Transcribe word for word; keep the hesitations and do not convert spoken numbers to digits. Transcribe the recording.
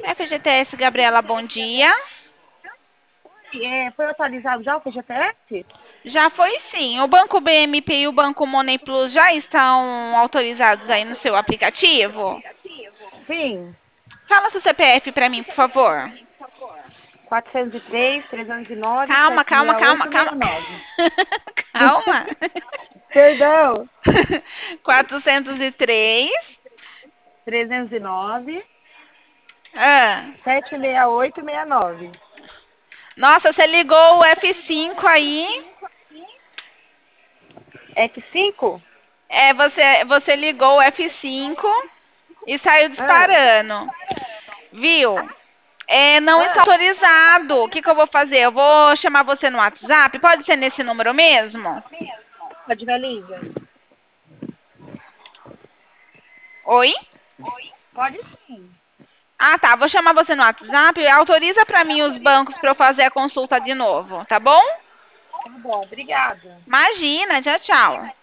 F G T S Gabriela, bom dia. É, foi atualizado já o F G T S? Já foi sim. O Banco B M P e o Banco Money Plus já estão autorizados aí no seu aplicativo? Sim. Fala seu C P F para mim, por favor. quatrocentos e três, trezentos e nove, Calma, calma, calma, calma. sete seis oito seis nove. Calma. Perdão. quatrocentos e três. trezentos e nove, Ah. sete seis oito seis nove. Nossa, você ligou o F cinco aí? F cinco? É, você, você ligou o F cinco e saiu Ah, disparando. Viu? É, não está ah. autorizado. O que, que eu vou fazer? Eu vou chamar você no WhatsApp. Pode ser nesse número mesmo? Pode, velhinha? Oi? Pode sim. Ah, tá. Vou chamar você no WhatsApp. Autoriza para mim os bancos para eu fazer a consulta de novo, tá bom? Tá bom, obrigada. Imagina. Tchau, tchau.